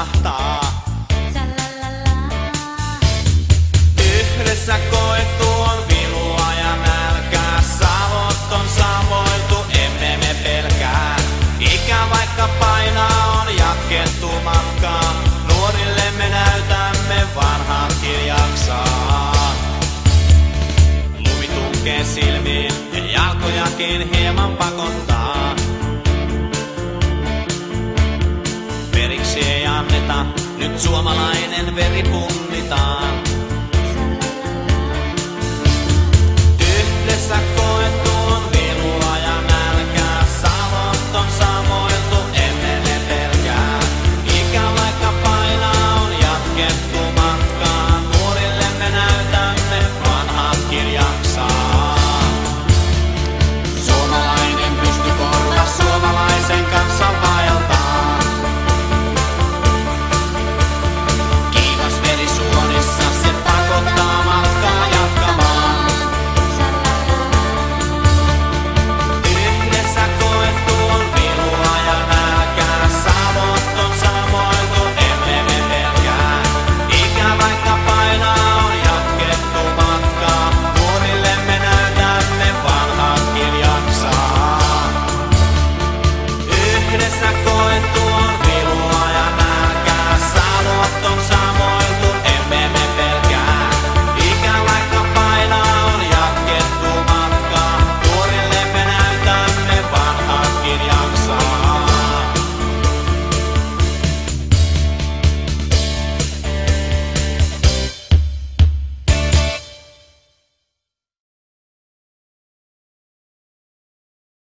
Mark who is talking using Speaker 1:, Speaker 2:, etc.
Speaker 1: romahtaa. Yhdessä koettu on vilua ja nälkää, savot on samoiltu, emme me pelkää. Ikä vaikka painaa on jatkettu matkaa, nuorille me näytämme vanhatkin jaksaa. Lumi tunkee silmiin ja jalkojakin hieman pakottaa. Periksi ei anneta, nyt suomalainen veri punnitaan.